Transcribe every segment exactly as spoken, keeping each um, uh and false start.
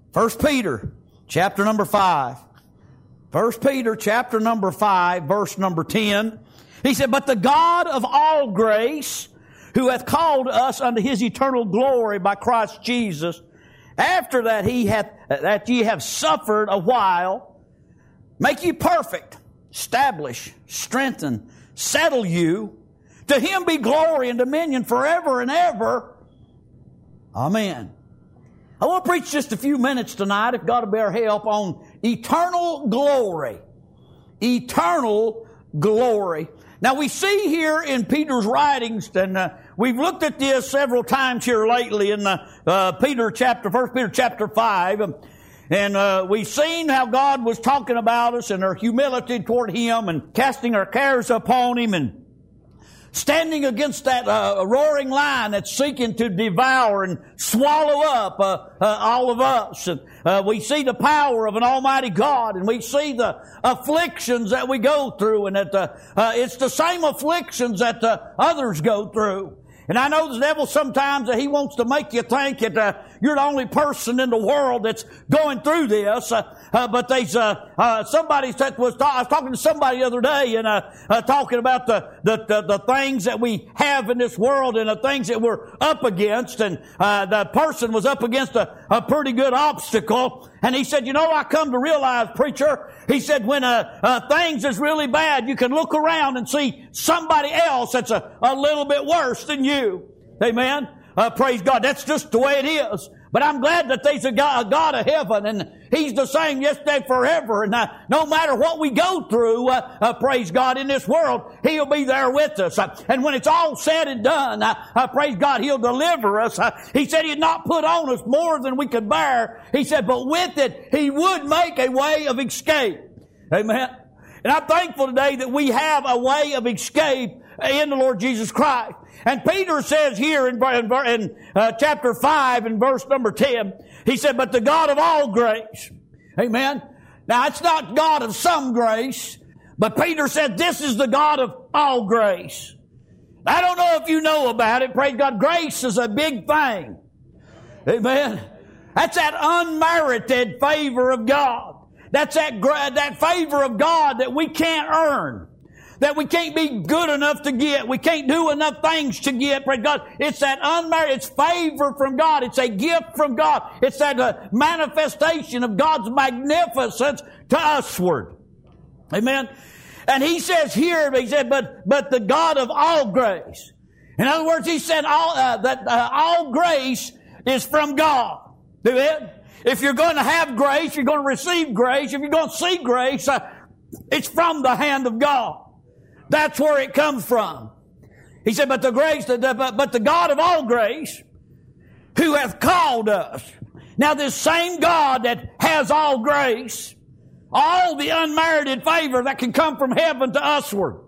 First Peter, chapter number five. First Peter, chapter number five, verse number ten. He said, "But the God of all grace, who hath called us unto His eternal glory by Christ Jesus, after that He hath, that ye have suffered a while, make you perfect, establish, strengthen, settle you. To Him be glory and dominion forever and ever. Amen." I want to preach just a few minutes tonight, if God will bear help, on eternal glory. Eternal glory. Now we see here in Peter's writings, and uh, we've looked at this several times here lately in uh, uh, Peter chapter, First Peter chapter five, and uh, we've seen how God was talking about us and our humility toward Him and casting our cares upon Him and standing against that uh, roaring lion that's seeking to devour and swallow up uh, uh, all of us. And uh, we see the power of an almighty God, and we see the afflictions that we go through, and that uh, uh, it's the same afflictions that uh, others go through. And I know the devil sometimes that he wants to make you think that uh, you're the only person in the world that's going through this. Uh, uh, but there's uh, uh, somebody that was ta- I was talking to somebody the other day and uh, uh, talking about the, the the the things that we have in this world and the things that we're up against. And uh, the person was up against a, a pretty good obstacle. And he said, "You know, I come to realize, preacher," he said, "when uh, uh, things is really bad, you can look around and see somebody else that's a, a little bit worse than you." Amen. Uh, praise God. That's just the way it is. But I'm glad that there's a God, a God of heaven, and He's the same yesterday, forever. And uh, no matter what we go through, uh, uh, praise God, in this world, He'll be there with us. Uh, and when it's all said and done, uh, uh, praise God, He'll deliver us. Uh, he said He'd not put on us more than we could bear. He said, but with it, He would make a way of escape. Amen. And I'm thankful today that we have a way of escape in the Lord Jesus Christ. And Peter says here in, in, in uh, chapter five and verse number ten, he said, "But the God of all grace." Amen. Now it's not God of some grace, but Peter said this is the God of all grace. I don't know if you know about it. Praise God. Grace is a big thing. Amen. That's that unmerited favor of God. That's that, that favor of God that we can't earn. That we can't be good enough to get. We can't do enough things to get. Praise God. It's that unmerited, it's favor from God. It's a gift from God. It's that uh, manifestation of God's magnificence to usward. Amen. And he says here, he said, but, but the God of all grace. In other words, he said all, uh, that uh, all grace is from God. Amen. If you're going to have grace, you're going to receive grace. If you're going to see grace, uh, it's from the hand of God. That's where it comes from. He said, but the grace, but the God of all grace, who hath called us. Now this same God that has all grace, all the unmerited favor that can come from heaven to usward.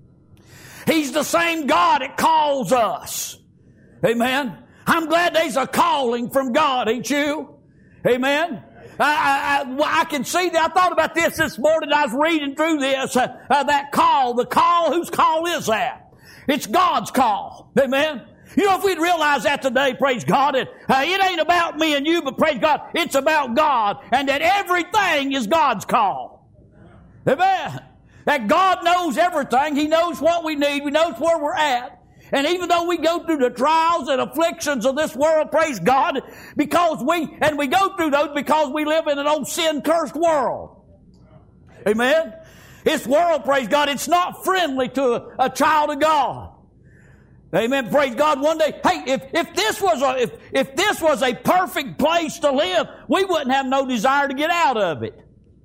He's the same God that calls us. Amen. I'm glad there's a calling from God, ain't you? Amen. I, I, I can see that. I thought about this this morning. I was reading through this, uh, uh, that call. The call, whose call is that? It's God's call. Amen. You know, if we'd realize that today, praise God, it, uh, it ain't about me and you, but praise God, it's about God, and that everything is God's call. Amen. That God knows everything. He knows what we need. He knows where we're at. And even though we go through the trials and afflictions of this world, praise God, because we, and we go through those because we live in an old sin-cursed world. Amen? This world, praise God, it's not friendly to a, a child of God. Amen. Praise God. One day, hey, if, if this was a, if, if this was a perfect place to live, we wouldn't have no desire to get out of it.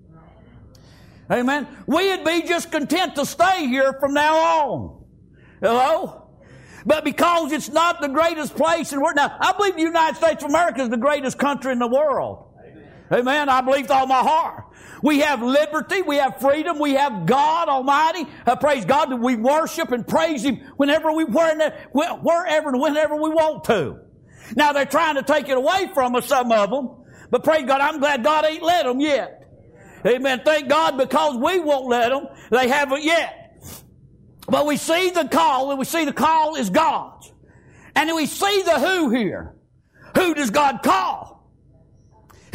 Amen. We'd be just content to stay here from now on. Hello? But because it's not the greatest place in the world. Now, I believe the United States of America is the greatest country in the world. Amen. Amen. I believe with all my heart. We have liberty. We have freedom. We have God Almighty. Uh, praise God that we worship and praise Him whenever we, wherever and whenever we want to. Now, they're trying to take it away from us, some of them. But praise God, I'm glad God ain't let them yet. Amen. Thank God, because we won't let them, they haven't yet. But we see the call, and we see the call is God's. And we see the who here. Who does God call?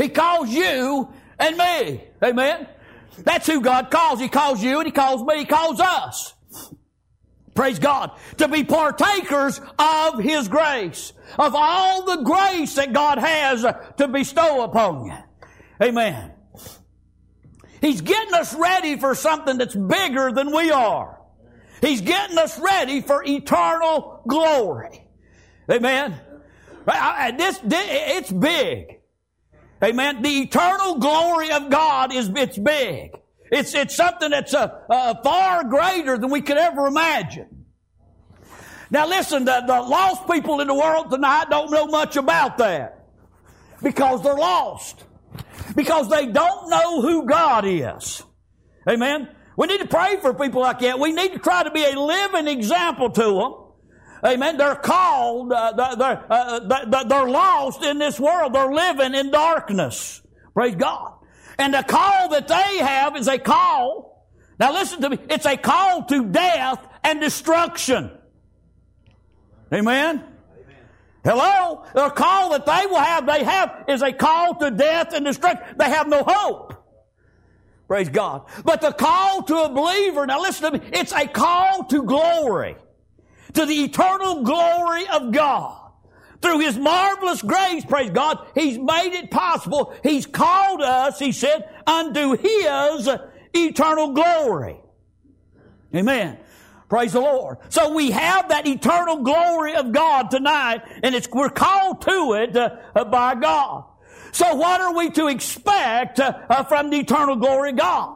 He calls you and me. Amen? That's who God calls. He calls you and He calls me. He calls us. Praise God. To be partakers of His grace. Of all the grace that God has to bestow upon you. Amen. He's getting us ready for something that's bigger than we are. He's getting us ready for eternal glory. Amen. This, it's big. Amen. The eternal glory of God is it's big. It's it's something that's uh, uh, far greater than we could ever imagine. Now listen, the, the lost people in the world tonight don't know much about that because they're lost. Because they don't know who God is. Amen. We need to pray for people like that. We need to try to be a living example to them. Amen. They're called, uh, they're, uh, they're lost in this world. They're living in darkness. Praise God. And the call that they have is a call. Now listen to me. It's a call to death and destruction. Amen. Hello? The call that they will have, they have, is a call to death and destruction. They have no hope. Praise God. But the call to a believer, now listen to me, it's a call to glory. To the eternal glory of God. Through His marvelous grace, praise God, He's made it possible. He's called us, He said, unto His eternal glory. Amen. Praise the Lord. So we have that eternal glory of God tonight, and it's we're called to it uh, by God. So what are we to expect uh, uh, from the eternal glory of God?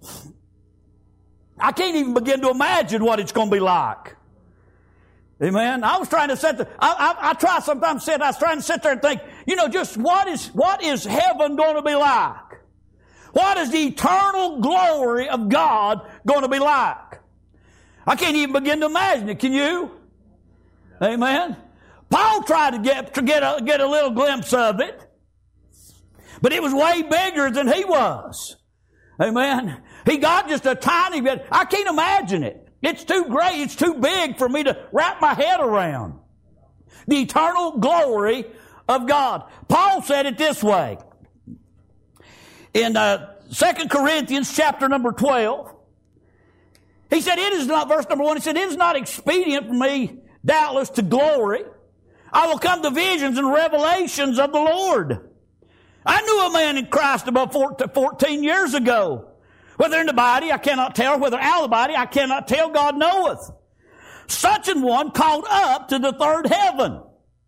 I can't even begin to imagine what it's going to be like. Amen. I was trying to sit there. I, I, I try sometimes sit. I was trying to sit there and think. You know, just what is what is heaven going to be like? What is the eternal glory of God going to be like? I can't even begin to imagine it. Can you? Amen. Paul tried to get to get a get a little glimpse of it, but it was way bigger than he was. Amen. He got just a tiny bit. I can't imagine it. It's too great. It's too big for me to wrap my head around. The eternal glory of God. Paul said it this way. In uh, Second Corinthians chapter number twelve. He said, it is not, verse number one, he said, it is not expedient for me, doubtless, to glory. I will come to visions and revelations of the Lord. I knew a man in Christ about fourteen years ago. Whether in the body, I cannot tell. Whether out of the body, I cannot tell. God knoweth. Such an one called up to the third heaven.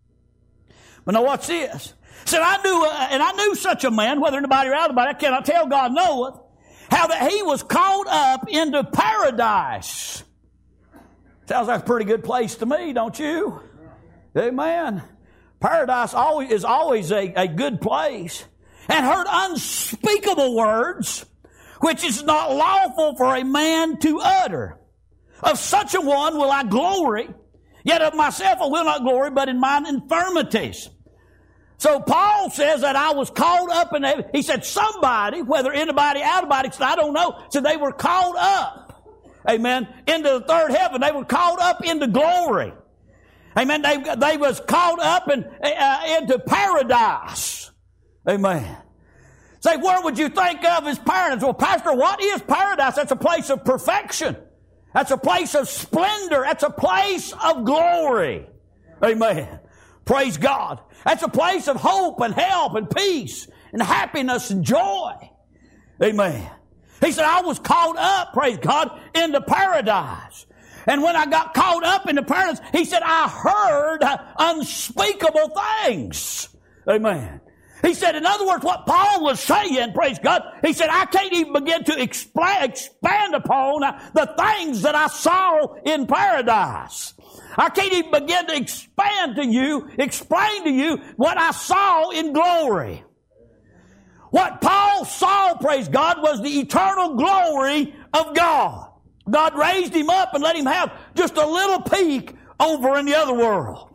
But now watch this. Said I knew, uh, and I knew such a man, whether in the body or out of the body, I cannot tell. God knoweth. How that he was called up into paradise. Sounds like a pretty good place to me, don't you? Amen. Paradise always is always a, a good place. And heard unspeakable words, which is not lawful for a man to utter. Of such a one will I glory, yet of myself I will not glory, but in mine infirmities. So Paul says that I was called up in heaven. He said somebody, whether in the body, out of the body, I don't know, said they were called up, amen, into the third heaven. They were called up into glory. Amen. They, they was called up in, uh, into paradise. Amen. Say, where would you think of as paradise? Well, Pastor, what is paradise? That's a place of perfection. That's a place of splendor. That's a place of glory. Amen. Praise God. That's a place of hope and help and peace and happiness and joy. Amen. He said, I was caught up, praise God, into paradise. And when I got caught up into paradise, he said, I heard unspeakable things. Amen. He said, in other words, what Paul was saying, praise God, he said, I can't even begin to expla- expand upon the things that I saw in paradise. I can't even begin to expand to you, explain to you what I saw in glory. What Paul saw, praise God, was the eternal glory of God. God raised him up and let him have just a little peek over in the other world.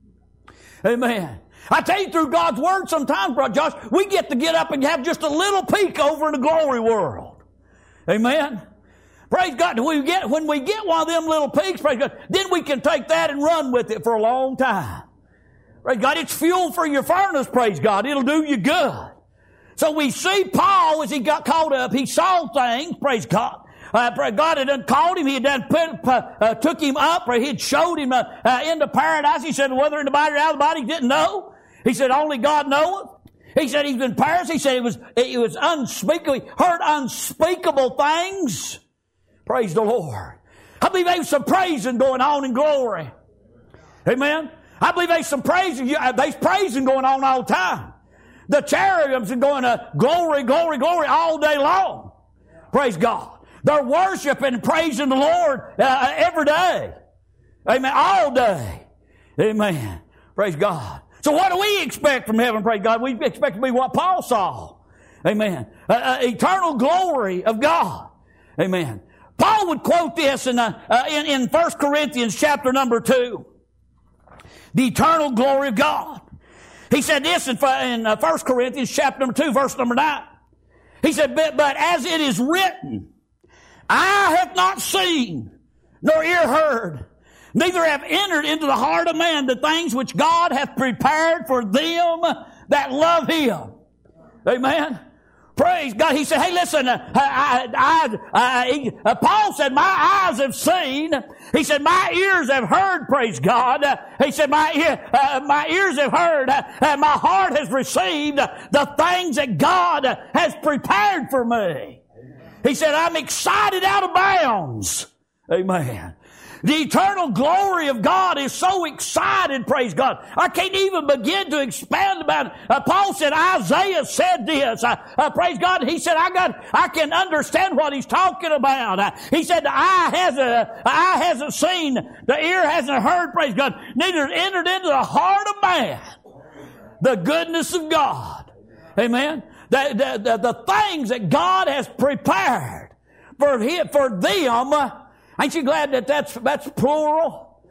Amen. I tell you, through God's Word sometimes, Brother Josh, we get to get up and have just a little peek over in the glory world. Amen. Praise God. When we get, when we get one of them little peaks, praise God, then we can take that and run with it for a long time. Praise God. It's fuel for your furnace, praise God. It'll do you good. So we see Paul, as he got caught up, he saw things, praise God. Uh, God had done called him, he had done put, uh, took him up, or he had showed him uh, uh, into paradise. He said, whether in the body or out of the body, he didn't know. He said, only God knoweth. He said he's in Paris. He said it was, it was unspeakable. He heard unspeakable things. Praise the Lord. I believe there's some praising going on in glory. Amen. I believe there's some praising. There's praising going on all the time. The cherubims are going to glory, glory, glory all day long. Praise God. They're worshiping and praising the Lord uh, every day. Amen. All day. Amen. Praise God. So what do we expect from heaven? Praise God. We expect to be what Paul saw. Amen. Uh, uh, eternal glory of God. Amen. Paul would quote this in, uh, uh, in, in First Corinthians chapter number two. The eternal glory of God. He said this in, in uh, First Corinthians chapter number two, verse number nine. He said, but, but as it is written, eye hath not seen, nor ear heard, neither have entered into the heart of man the things which God hath prepared for them that love Him. Amen. Praise God. He said, hey, listen, uh, I, I, I, he, uh, Paul said, my eyes have seen. He said, my ears have heard, praise God. Uh, he said, my, ear, uh, my ears have heard, uh, and my heart has received uh, the things that God uh, has prepared for me. He said, I'm excited out of bounds. Amen. The eternal glory of God is so excited, praise God. I can't even begin to expand about it. Uh, Paul said, Isaiah said this. Uh, uh, praise God. He said, I got, I can understand what he's talking about. Uh, he said, the eye hasn't, the eye hasn't seen, the ear hasn't heard, praise God, neither entered into the heart of man the goodness of God. Amen. The, the, the, the things that God has prepared for him, for them. Uh, Ain't you glad that that's, that's plural?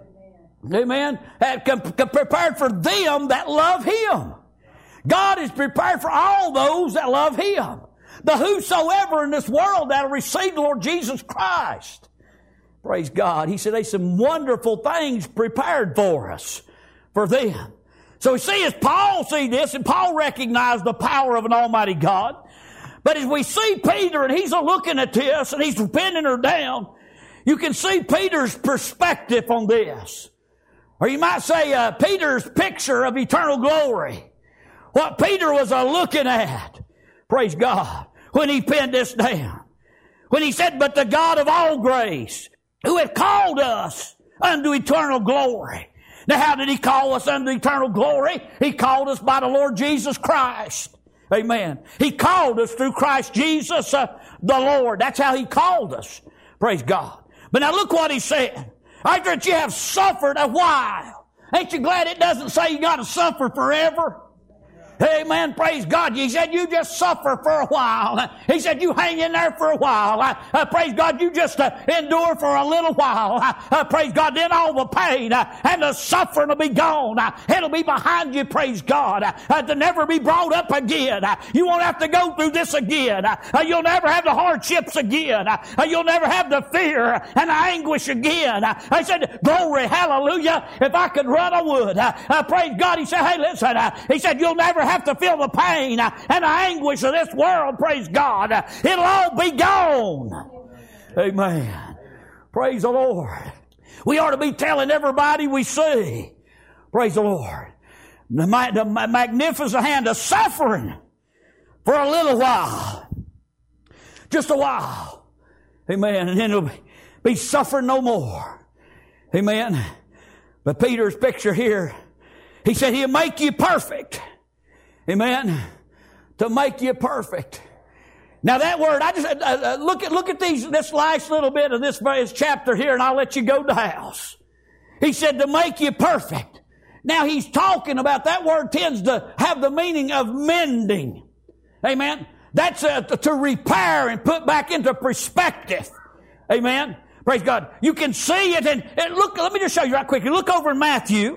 Amen. Amen. Prepared for them that love Him. God is prepared for all those that love Him. The whosoever in this world that will receive the Lord Jesus Christ. Praise God. He said there's some wonderful things prepared for us, for them. So we see as Paul see this, and Paul recognized the power of an almighty God. But as we see Peter, and he's looking at this, and he's pinning her down, you can see Peter's perspective on this. Or you might say uh, Peter's picture of eternal glory. What Peter was uh, looking at. Praise God. When he penned this down. When he said, but the God of all grace, who hath called us unto eternal glory. Now how did He call us unto eternal glory? He called us by the Lord Jesus Christ. Amen. He called us through Christ Jesus uh, the Lord. That's how He called us. Praise God. But now look what He said. After that you have suffered a while. Ain't you glad it doesn't say you got to suffer forever? Amen. Praise God. He said you just suffer for a while. He said you hang in there for a while. Uh, uh, praise God. You just uh, endure for a little while. Uh, uh, praise God. Then all the pain uh, and the suffering will be gone. Uh, it'll be behind you. Praise God. Uh, uh, to never be brought up again. Uh, you won't have to go through this again. Uh, uh, you'll never have the hardships again. Uh, uh, you'll never have the fear and the anguish again. Uh, I said, glory, hallelujah. If I could run, I would. Uh, uh, praise God. He said, hey, listen. Uh, he said, you'll never have to feel the pain and the anguish of this world. Praise God. It'll all be gone. Amen. Praise the Lord. We ought to be telling everybody we see. Praise the Lord. The, the magnificent hand of suffering for a little while. Just a while. Amen. And then it'll be, be suffering no more. Amen. But Peter's picture here, he said He'll make you perfect. Amen. To make you perfect. Now that word, I just, uh, uh, look at, look at these, this last little bit of this, this chapter here, and I'll let you go to the house. He said to make you perfect. Now he's talking about, that word tends to have the meaning of mending. Amen. That's uh, to repair and put back into perspective. Amen. Praise God. You can see it, and, and look, let me just show you right quickly. Look over in Matthew.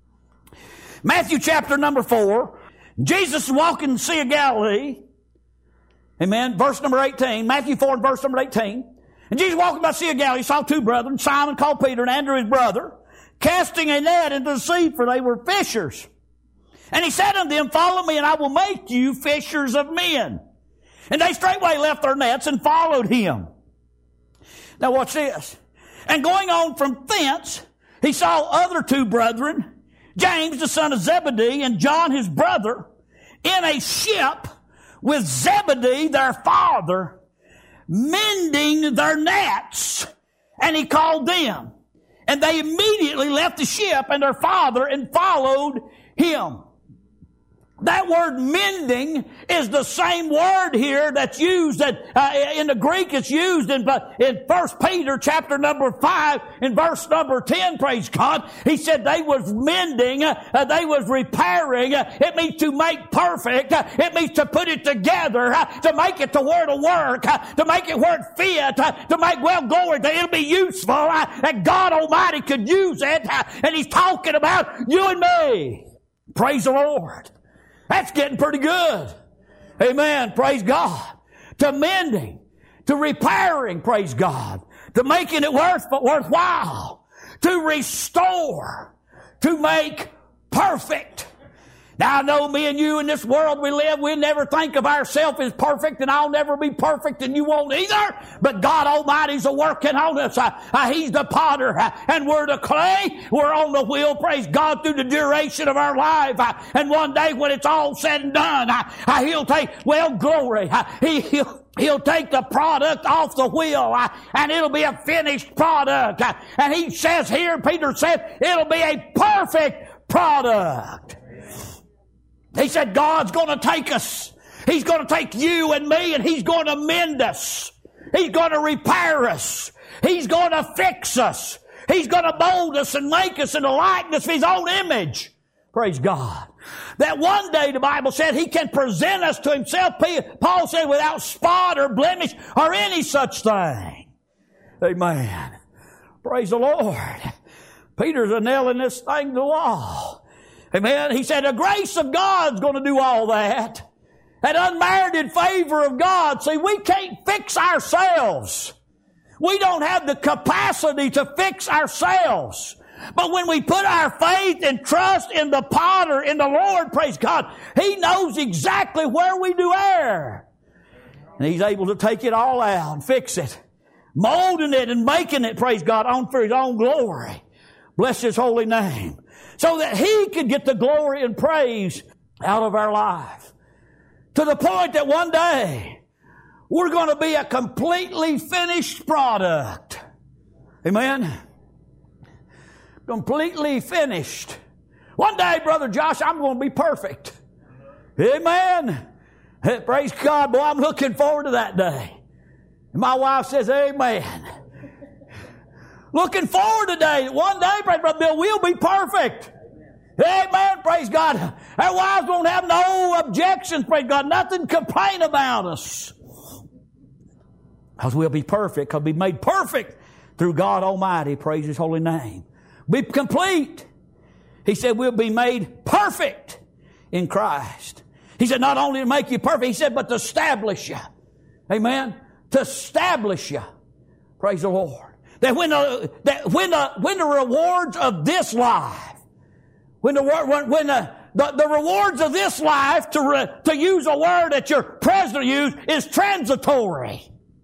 Matthew chapter number four. Jesus is walking the Sea of Galilee. Amen. Verse number eighteen. Matthew four and verse number eighteen. And Jesus walking by the Sea of Galilee saw two brethren, Simon called Peter and Andrew his brother, casting a net into the sea, for they were fishers. And he said unto them, follow me, and I will make you fishers of men. And they straightway left their nets and followed him. Now watch this. And going on from thence, he saw other two brethren, James the son of Zebedee and John his brother, in a ship with Zebedee their father, mending their nets. And he called them. And they immediately left the ship and their father and followed him. That word mending is the same word here that's used that, uh, in the Greek. It's used in, in First Peter chapter number five in verse number ten, praise God. He said they was mending, uh, they was repairing. Uh, it means to make perfect. Uh, it means to put it together, uh, to make it to where to work, uh, to make it where it fit, uh, to make, well, glory, that it'll be useful, uh, that God Almighty could use it. Uh, and He's talking about you and me. Praise the Lord. That's getting pretty good. Amen. Praise God. To mending, to repairing, praise God, to making it worth, worthwhile, to restore, to make perfect. Now I know me and you in this world we live, we never think of ourselves as perfect, and I'll never be perfect and you won't either. But God Almighty's a working on us. Uh, uh, he's the potter uh, and we're the clay. We're on the wheel, praise God, through the duration of our life. Uh, and one day when it's all said and done, uh, uh, He'll take, well, glory. Uh, he, he'll, He'll take the product off the wheel, uh, and it'll be a finished product. Uh, and He says here, Peter said, it'll be a perfect product. He said God's going to take us. He's going to take you and me, and He's going to mend us. He's going to repair us. He's going to fix us. He's going to mold us and make us in the likeness of His own image. Praise God. That one day, the Bible said, He can present us to Himself, Paul said, without spot or blemish or any such thing. Amen. Praise the Lord. Peter's a nailing this thing to the wall. Amen. He said the grace of God's going to do all that. That unmerited favor of God. See, we can't fix ourselves. We don't have the capacity to fix ourselves. But when we put our faith and trust in the potter, in the Lord, praise God, He knows exactly where we do err. And He's able to take it all out and fix it. Molding it and making it, praise God, on for His own glory. Bless His holy name. So that He could get the glory and praise out of our life. To the point that one day, we're going to be a completely finished product. Amen? Completely finished. One day, Brother Josh, I'm going to be perfect. Amen? Praise God. Boy, I'm looking forward to that day. And my wife says, amen. Looking forward today. One day, Brother Bill, we'll be perfect. Amen. Praise God. Our wives won't have no objections. Praise God. Nothing to complain about us. Because we'll be perfect. Because we'll be made perfect through God Almighty. Praise His holy name. Be complete. He said we'll be made perfect in Christ. He said not only to make you perfect, He said, but to establish you. Amen. To establish you. Praise the Lord. That when the, that when the, when the rewards of this life, when the, when the, the, the rewards of this life, to, re, to use a word that your president used, is transitory.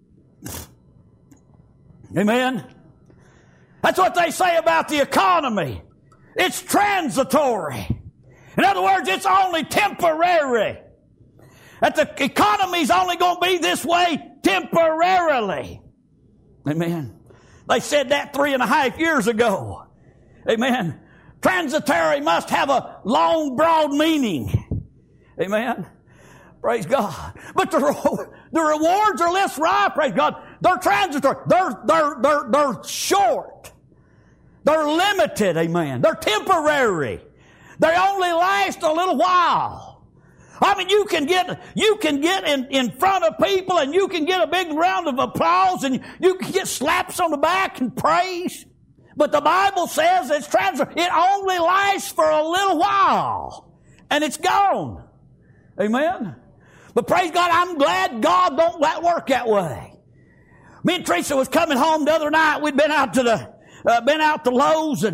Amen? That's what they say about the economy. It's transitory. In other words, it's only temporary. That the economy's only going to be this way temporarily. Amen. They said that three and a half years ago. Amen. Transitory must have a long, broad meaning. Amen. Praise God. But the, the rewards are less right, praise God. They're transitory. They're, they're, they're, they're short. They're limited, amen. They're temporary. They only last a little while. I mean, you can get, you can get in, in front of people and you can get a big round of applause and you can get slaps on the back and praise. But the Bible says it's transitory. It only lasts for a little while and it's gone. Amen. But praise God, I'm glad God don't let work that way. Me and Teresa was coming home the other night. We'd been out to the, uh, been out to Lowe's and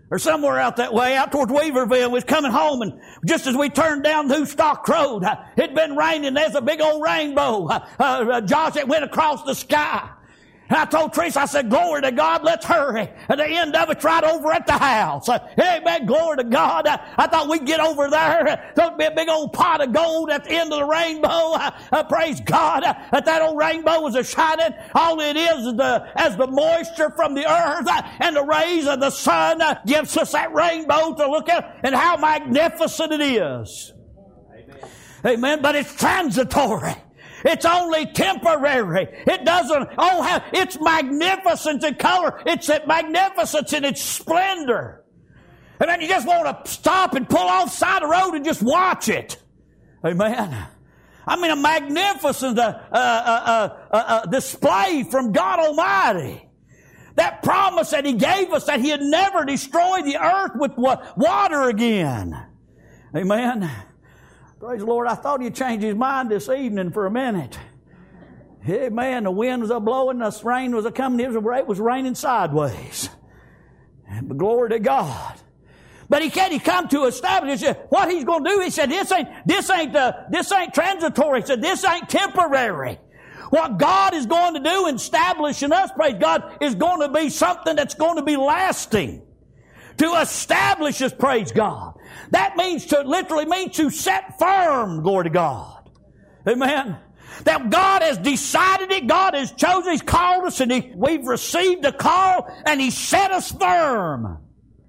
or somewhere out that way, out towards Weaverville. We was coming home, and just as we turned down New Stock Road, uh, it'd been raining. There's a big old rainbow. Uh, uh, Josh, it went across the sky. And I told Teresa, I said, glory to God, let's hurry. And the end of it's right over at the house. Uh, amen, glory to God. Uh, I thought we'd get over there. There'd be a big old pot of gold at the end of the rainbow. Uh, uh, praise God. Uh, that that old rainbow was a shining. All it is is the, as the moisture from the earth uh, and the rays of the sun uh, gives us that rainbow to look at, and how magnificent it is. Amen. Amen. But it's transitory. It's only temporary. It doesn't, oh, have, it's magnificence in color. It's magnificence in its splendor. And then you just want to stop and pull off the side of the road and just watch it. Amen. I mean, a magnificent uh, uh, uh, uh, uh, display from God Almighty. That promise that He gave us that He'd never destroy the earth with water again. Amen. Praise the Lord. I thought He'd change His mind this evening for a minute. Hey, man, the wind was a-blowing, the rain was a-coming, it was, it was raining sideways. But glory to God. But He can't, He come to establish what He's going to do. He said, this ain't, this ain't, uh, this ain't transitory. He said, this ain't temporary. What God is going to do in establishing us, praise God, is going to be something that's going to be lasting. To establish us, praise God. That means to, literally means to set firm, glory to God. Amen. That God has decided it, God has chosen, He's called us, and he, we've received a call, and He set us firm.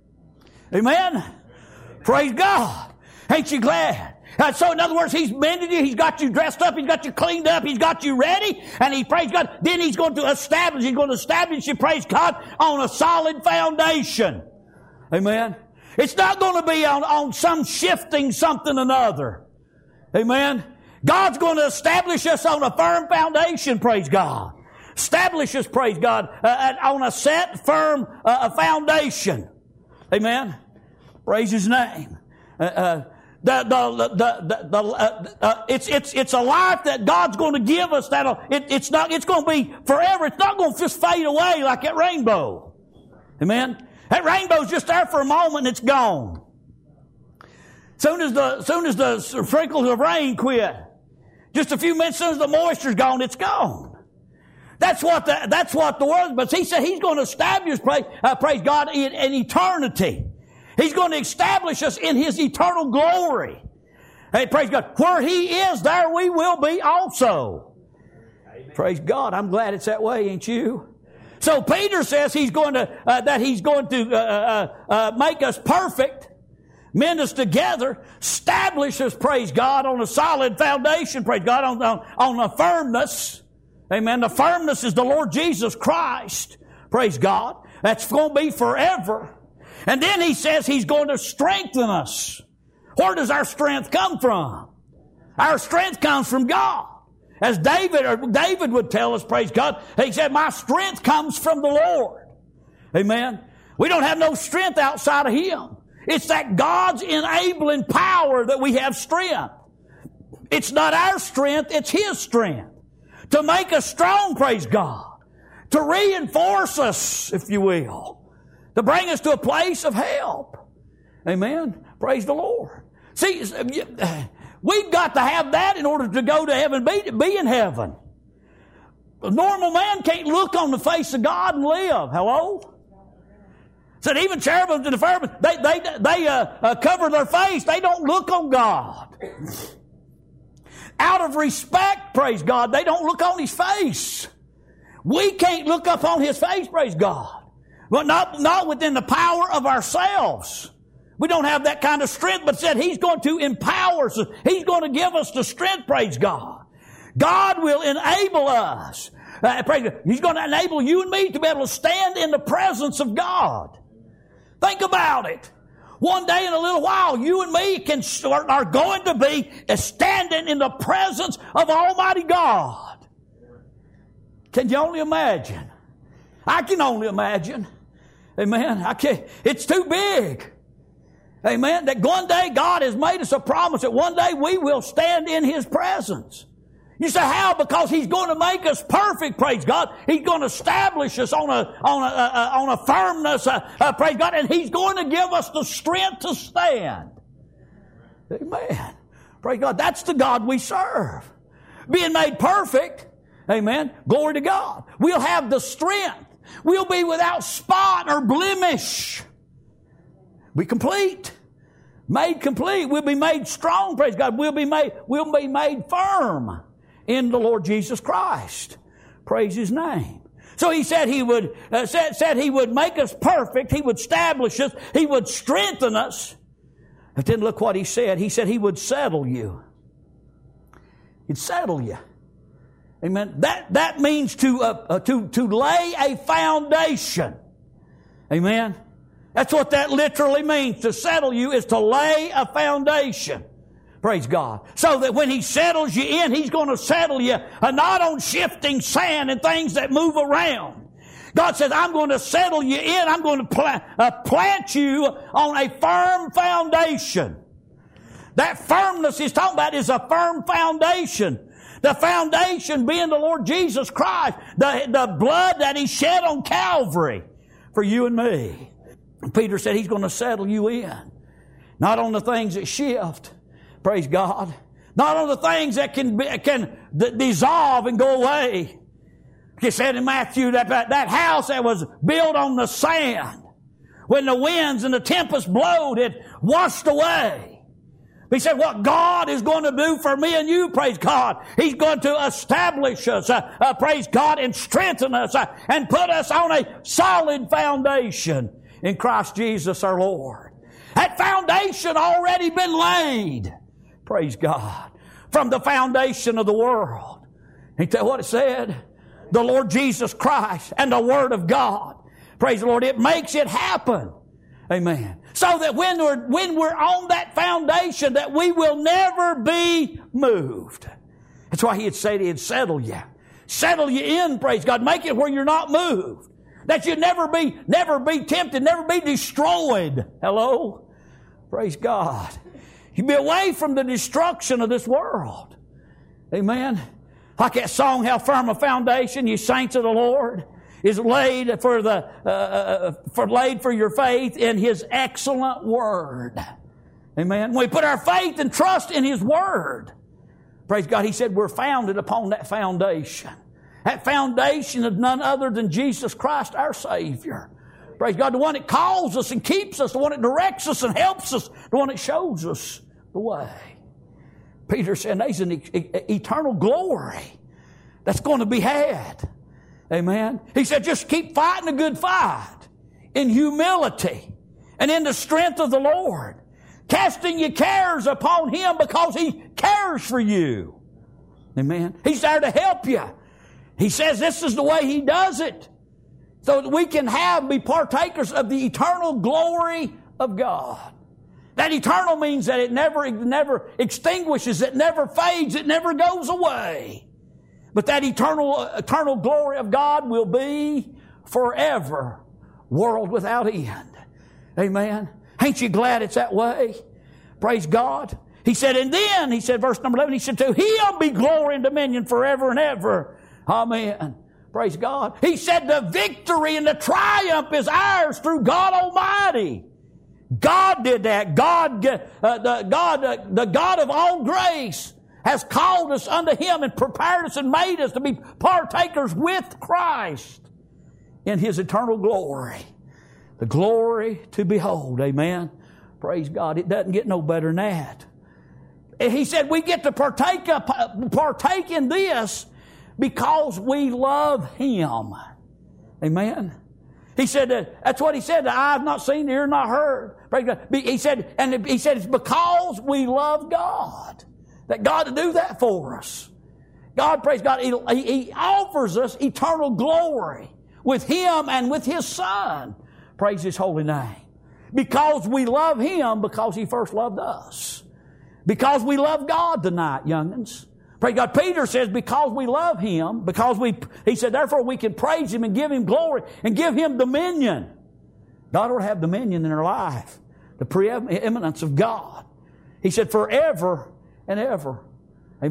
Amen. Praise God. Ain't you glad? Uh, so in other words, He's mended you, He's got you dressed up, He's got you cleaned up, He's got you ready, and He, praise God, then He's going to establish, He's going to establish you, praise God, on a solid foundation. Amen. It's not going to be on, on some shifting something or another. Amen. God's going to establish us on a firm foundation, praise God. Establish us, praise God, uh, on a set, firm uh, foundation. Amen. Praise His name. Uh, uh, the, the, the, the, the, uh, uh, it's, it's, it's a life that God's going to give us that'll, it, it's not, it's going to be forever. It's not going to just fade away like that rainbow. Amen. That rainbow's just there for a moment and it's gone. Soon as the, soon as the sprinkles of rain quit, just a few minutes, soon as the moisture's gone, it's gone. That's what the, that's what the word, but He said He's going to establish, praise, uh, praise God, in, in eternity. He's going to establish us in His eternal glory. Hey, praise God. Where He is, there we will be also. Amen. Praise God. I'm glad it's that way, ain't you? So Peter says he's going to, uh, that He's going to, uh, uh, uh, make us perfect, mend us together, establish us, praise God, on a solid foundation, praise God, on, on, on a firmness. Amen. The firmness is the Lord Jesus Christ. Praise God. That's going to be forever. And then He says He's going to strengthen us. Where does our strength come from? Our strength comes from God. As David, or David would tell us, praise God, he said, my strength comes from the Lord. Amen. We don't have no strength outside of Him. It's that God's enabling power that we have strength. It's not our strength, it's His strength. To make us strong, praise God. To reinforce us, if you will. To bring us to a place of help. Amen. Praise the Lord. See, we've got to have that in order to go to heaven, be, be in heaven. A normal man can't look on the face of God and live. Hello? Said even cherubims and the cherubims, they, they, they uh, uh, cover their face. They don't look on God. Out of respect, praise God, they don't look on His face. We can't look up on His face, praise God. But not, not within the power of ourselves. We don't have that kind of strength, but said He's going to empower us. He's going to give us the strength, praise God. God will enable us. Uh, praise God. He's going to enable you and me to be able to stand in the presence of God. Think about it. One day in a little while, you and me can start, are going to be standing in the presence of Almighty God. Can you only imagine? I can only imagine. Amen. I can't. It's too big. Amen. That one day God has made us a promise that one day we will stand in His presence. You say, how? Because He's going to make us perfect, praise God. He's going to establish us on a, on a, uh, on a firmness, uh, uh, praise God, and He's going to give us the strength to stand. Amen. Praise God. That's the God we serve. Being made perfect, amen, glory to God. We'll have the strength. We'll be without spot or blemish. Be complete. Made complete. We'll be made strong, praise God. We'll be made, we'll be made firm in the Lord Jesus Christ. Praise His name. So He said He would, uh, said, said He would make us perfect. He would establish us. He would strengthen us. But then look what He said. He said He would settle you. He'd settle you. Amen. That, that means to, uh, uh, to, to lay a foundation. Amen. That's what that literally means. To settle you is to lay a foundation. Praise God. So that when He settles you in, He's going to settle you uh, not on shifting sand and things that move around. God says, I'm going to settle you in. I'm going to plant, uh, plant you on a firm foundation. That firmness He's talking about is a firm foundation. The foundation being the Lord Jesus Christ, the, the blood that He shed on Calvary for you and me. Peter said He's going to settle you in. Not on the things that shift. Praise God. Not on the things that can be, can d- dissolve and go away. He said in Matthew that, that that house that was built on the sand, when the winds and the tempest blowed, it washed away. He said what God is going to do for me and you, praise God, He's going to establish us, uh, uh, praise God, and strengthen us uh, and put us on a solid foundation in Christ Jesus our Lord. That foundation already been laid. Praise God. From the foundation of the world. You tell what it said? The Lord Jesus Christ and the Word of God. Praise the Lord. It makes it happen. Amen. So that when we're, when we're on that foundation, that we will never be moved. That's why He'd say He'd settle you. Settle you in, praise God. Make it where you're not moved. That you never be, never be tempted, never be destroyed. Hello? Praise God. You be away from the destruction of this world. Amen. Like that song, how firm a foundation, you saints of the Lord, is laid for the uh, for laid for your faith in His excellent Word. Amen. When we put our faith and trust in His Word, praise God, He said we're founded upon that foundation. That foundation is none other than Jesus Christ, our Savior. Praise God, the one that calls us and keeps us, the one that directs us and helps us, the one that shows us the way. Peter said there's an e- eternal glory that's going to be had. Amen. He said just keep fighting a good fight in humility and in the strength of the Lord. Casting your cares upon Him because He cares for you. Amen. He's there to help you. He says this is the way He does it. So that we can have, be partakers of the eternal glory of God. That eternal means that it never, it never extinguishes, it never fades, it never goes away. But that eternal, eternal glory of God will be forever, world without end. Amen. Ain't you glad it's that way? Praise God. He said, and then, he said, verse number eleven, He said, to Him be glory and dominion forever and ever. Amen. Praise God. He said the victory and the triumph is ours through God Almighty. God did that. God, uh, the, God, uh, the God of all grace has called us unto Him and prepared us and made us to be partakers with Christ in His eternal glory. The glory to behold. Amen. Praise God. It doesn't get no better than that. He said we get to partake, uh, partake in this because we love Him. Amen. He said, uh, that's what He said, the eye have not seen, the ear not heard. Praise God. He said, and He said it's because we love God. That God to do that for us. God, praise God, He, he offers us eternal glory with Him and with His Son. Praise His holy name. Because we love Him because He first loved us. Because we love God tonight, young'uns. Praise God. Peter says because we love Him, because we, he said, therefore we can praise Him and give Him glory and give Him dominion. God will have dominion in our life. The preeminence of God. He said forever and ever. Amen.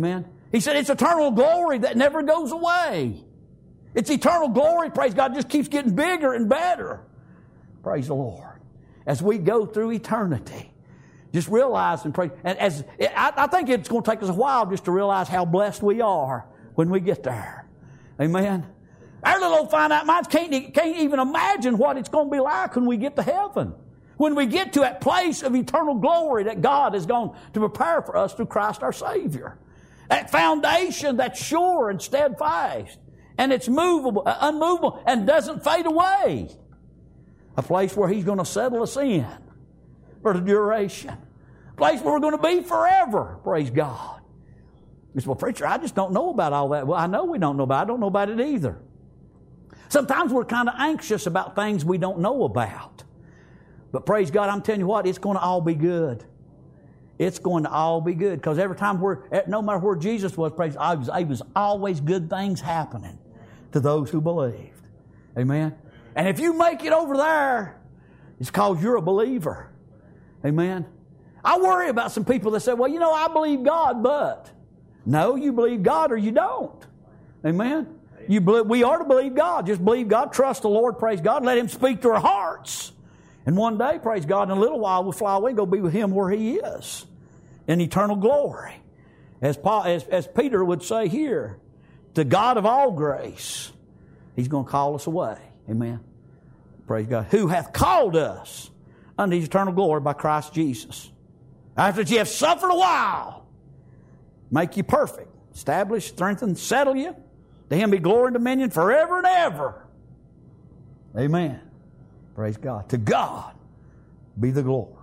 He said it's eternal glory that never goes away. It's eternal glory, praise God, just keeps getting bigger and better. Praise the Lord. As we go through eternity, just realize and pray. And as I, I think it's going to take us a while just to realize how blessed we are when we get there. Amen. Our little old finite minds can't, can't even imagine what it's going to be like when we get to heaven. When we get to that place of eternal glory that God has gone to prepare for us through Christ our Savior. That foundation that's sure and steadfast. And it's movable, uh, unmovable, and doesn't fade away. A place where He's going to settle us in for the duration. A place where we're going to be forever. Praise God. You say, well, preacher, I just don't know about all that. Well, I know we don't know about it. I don't know about it either. Sometimes we're kind of anxious about things we don't know about. But praise God, I'm telling you what, it's going to all be good. It's going to all be good. Because every time we're, no matter where Jesus was, praise God, it was always good things happening to those who believed. Amen. And if you make it over there, it's because you're a believer. Amen. I worry about some people that say, well, you know, I believe God, but. No, you believe God or you don't. Amen. You believe, we are to believe God. Just believe God, trust the Lord, praise God, let Him speak to our hearts. And one day, praise God, in a little while we'll fly away and go be with Him where He is in eternal glory. As, Paul, as, as Peter would say here, the God of all grace, He's going to call us away. Amen. Praise God. Who hath called us unto His eternal glory by Christ Jesus. After ye have suffered a while, make you perfect, establish, strengthen, settle you. To Him be glory and dominion forever and ever. Amen. Praise God. To God be the glory.